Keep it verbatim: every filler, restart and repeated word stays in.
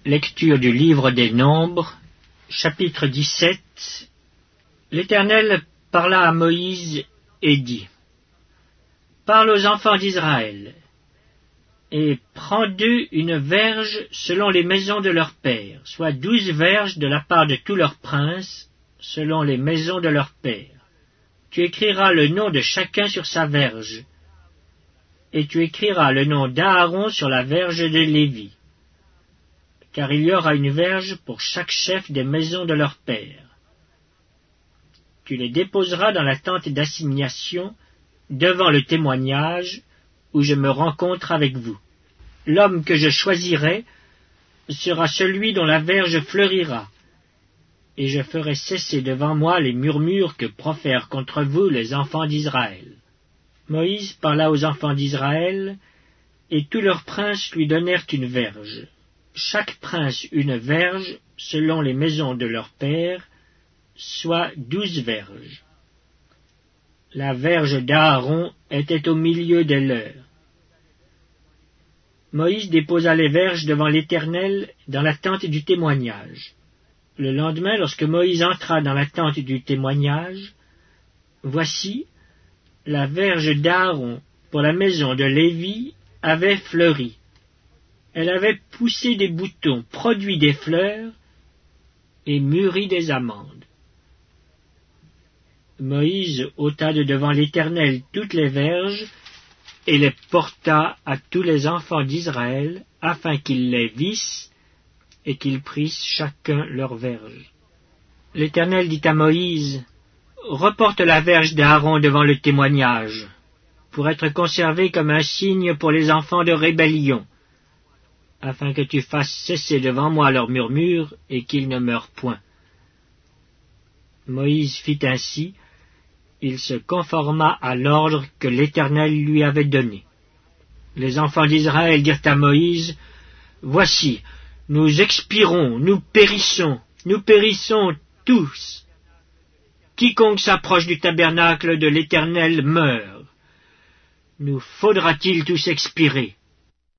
Lecture du livre des Nombres, chapitre dix-sept. L'Éternel parla à Moïse et dit : Parle aux enfants d'Israël, et prends d'eux une verge selon les maisons de leurs pères, soit douze verges de la part de tous leurs princes, selon les maisons de leurs pères. Tu écriras le nom de chacun sur sa verge, et tu écriras le nom d'Aaron sur la verge de Lévi, car il y aura une verge pour chaque chef des maisons de leur père. Tu les déposeras dans la tente d'assignation, devant le témoignage, où je me rencontre avec vous. L'homme que je choisirai sera celui dont la verge fleurira, et je ferai cesser devant moi les murmures que profèrent contre vous les enfants d'Israël. Moïse parla aux enfants d'Israël, et tous leurs princes lui donnèrent une verge. Chaque prince une verge, selon les maisons de leur père, soit douze verges. La verge d'Aaron était au milieu des leurs. Moïse déposa les verges devant l'Éternel dans la tente du témoignage. Le lendemain, lorsque Moïse entra dans la tente du témoignage, voici, la verge d'Aaron pour la maison de Lévi avait fleuri. Elle avait poussé des boutons, produit des fleurs et mûri des amandes. Moïse ôta de devant l'Éternel toutes les verges et les porta à tous les enfants d'Israël, afin qu'ils les vissent et qu'ils prissent chacun leur verge. L'Éternel dit à Moïse : Reporte la verge d'Aaron devant le témoignage, pour être conservée comme un signe pour les enfants de rébellion, afin que tu fasses cesser devant moi leurs murmures et qu'ils ne meurent point. Moïse fit ainsi, il se conforma à l'ordre que l'Éternel lui avait donné. Les enfants d'Israël dirent à Moïse : Voici, nous expirons, nous périssons, nous périssons tous. Quiconque s'approche du tabernacle de l'Éternel meurt. Nous faudra-t-il tous expirer ?